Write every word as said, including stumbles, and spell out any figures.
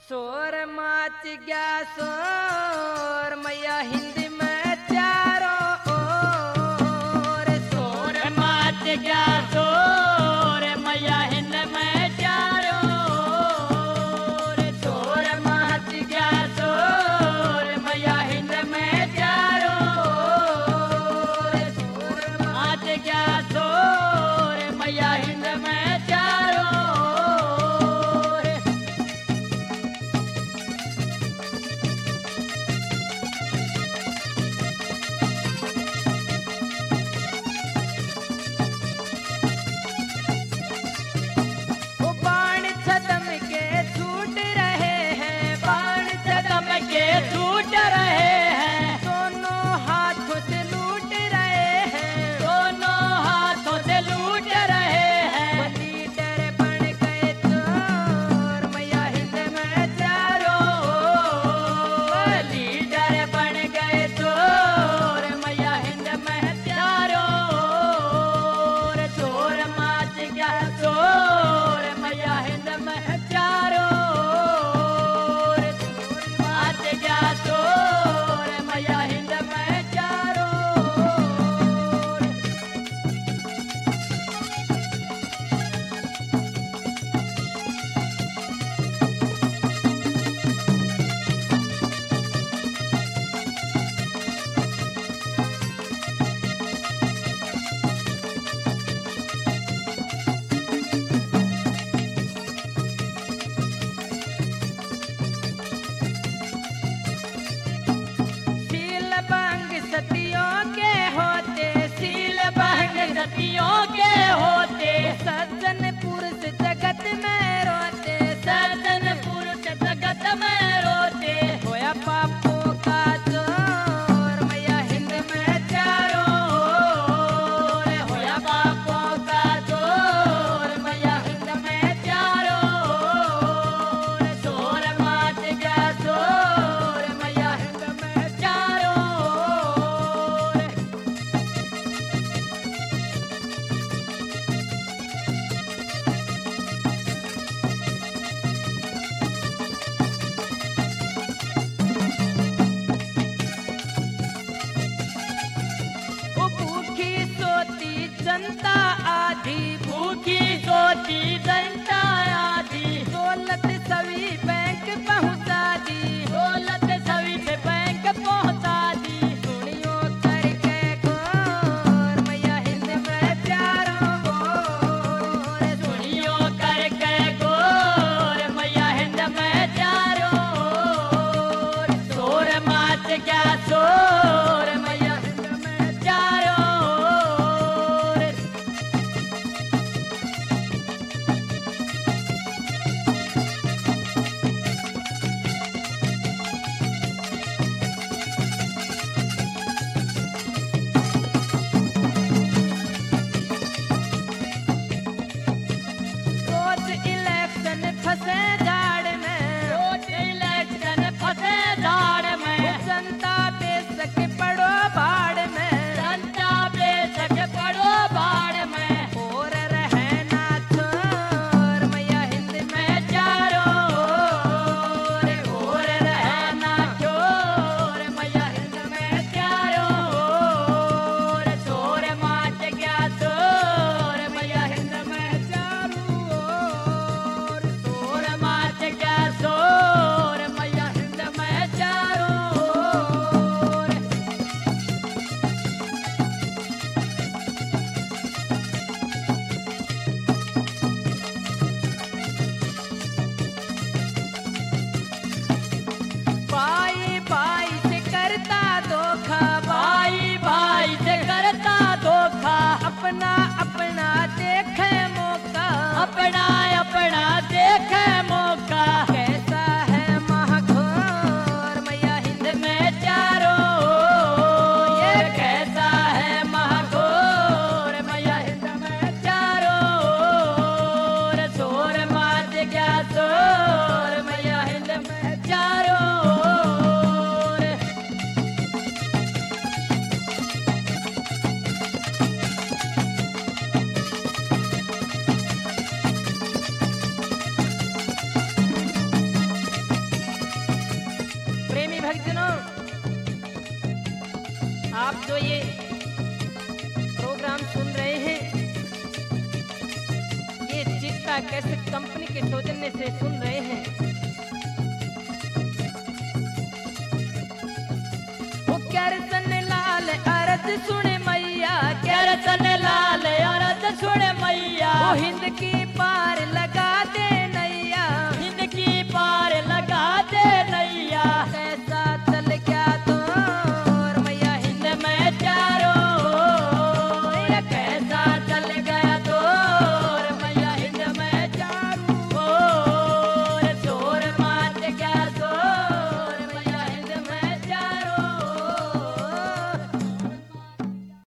शोर मच गया शोर मैया हिंदी में चारों ओर शोर मच गया शोर मैया हिंद में चारों ओर शोर मच गया शोर मैया हिंद में चारों ओर शोर मच गया शोर मैया हिंद में चारों ओर वो बाण छदम के छूट रहे हैं बाण कदम के छूट रहे हैं दोनों हाथों से लूट रहे हैं दोनों हाथों से लूट रहे हैं वो लीडर बन गए चोर मैया हिंद में चारों ओर लीडर बन गए चोर मैया हिंद में चारों ओर चोर मच गया चोर मैया हिंद में चारों ओर मच गया चोर मैया हिंद में चारों ओर सील बंग सतियों के होते सील बहन सतियों के होते सज्जन पुरुष जगत में रोते सज्जन पुरुष जगत में रोते होया पापों का जोर मैया हिंद में चारों ओर होया बापों का जोर मैया हिंद में चारों ओर चोर मच गया चोर मैया हिंद में चारों ओर वो भूखी सोती जनता आधी भूखी सोती जनता आधी दौलत सभी बैंक पहुंचा दी दौलत सभी से बैंक पहुंचा दी सुनियो करके घोर मैया हिंद में चारों ओर सुनियो करके गोर मैया हिंद में चारों ओर चोर मच गया चोर मैया हिंद में चारों ओर रोज इलेक्शन फंसे झाड़ में रोज इलेक्शन फंसे झाड़ में जनता बेशक पड़ो भाड़ में जनता बेशक पड़ो बाढ़ में और रहना छोर मैया हिंद में चारों ओर और रहना चोर मैया हिंद में चारों ओर चोर मच गया चोर मैया हिंद में चारों ओर चोर मच गया चोर मैया हिंद में चारों ओर भाई भाई से करता धोखा भाई भाई से करता धोखा अपना अपना देखे मौका अपना अपना देखे मौका कैसा है महाघोर मैया हिंद में चारों ओर ये कैसा है महाघोर मैया हिंद में चारों ओर चोर मच गया चोर मैया हिंद में चारों ओर आप जो ये प्रोग्राम सुन रहे हैं ये चित्ता कैसेट कंपनी के सौजन्य से सुन रहे हैं। वो करसन लाल अरज सुने मैया, करसन लाल अरज सुने मैया, वो हिंद की पार लगा